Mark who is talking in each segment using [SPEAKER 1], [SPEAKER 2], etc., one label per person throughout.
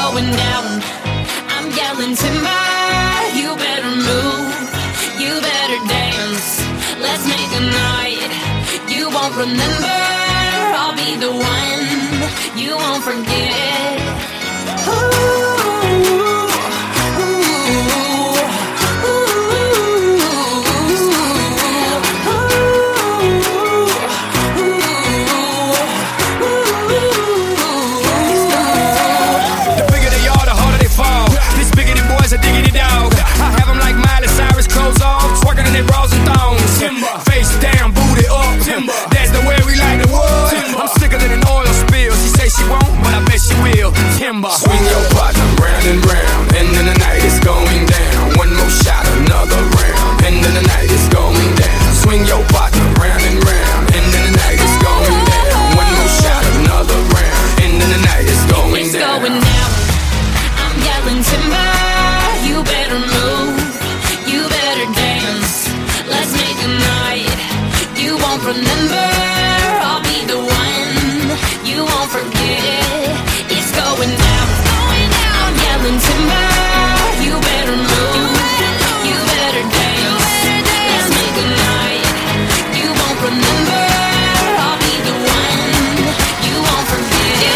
[SPEAKER 1] going down. I'm yelling timber, you better move, you better dance. Let's make a night you won't remember. I'll be the one you won't forget.
[SPEAKER 2] Face down, booty up. Timber. That's the way we like the wood. Timber. I'm sicker than an oil spill. She say she won't, but I bet she will. Timber.
[SPEAKER 3] Swing your partner round and round, and then the night is going down. One more shot, another round, and then the night is going down. Swing your partner round and round, and then the night is going down. One more shot, another round, and then the night is going down.
[SPEAKER 1] It's going down. I'm yelling timber, you better move, you better dance. Let's make a night you won't remember. I'll be the one you won't forget. It's going down. I'm yelling timber, you better move, you better dance. Let's make a night you won't remember. I'll be the one you won't forget.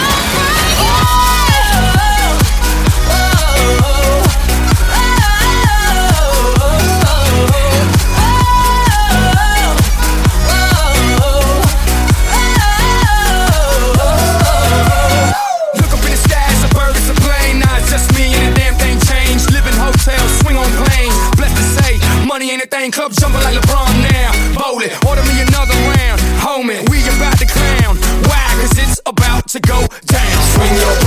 [SPEAKER 2] Money ain't a thing, club jumping like LeBron now. Bowling, order me another round. Homie, we about to clown. Why? Cause it's about to go down.
[SPEAKER 3] Swing your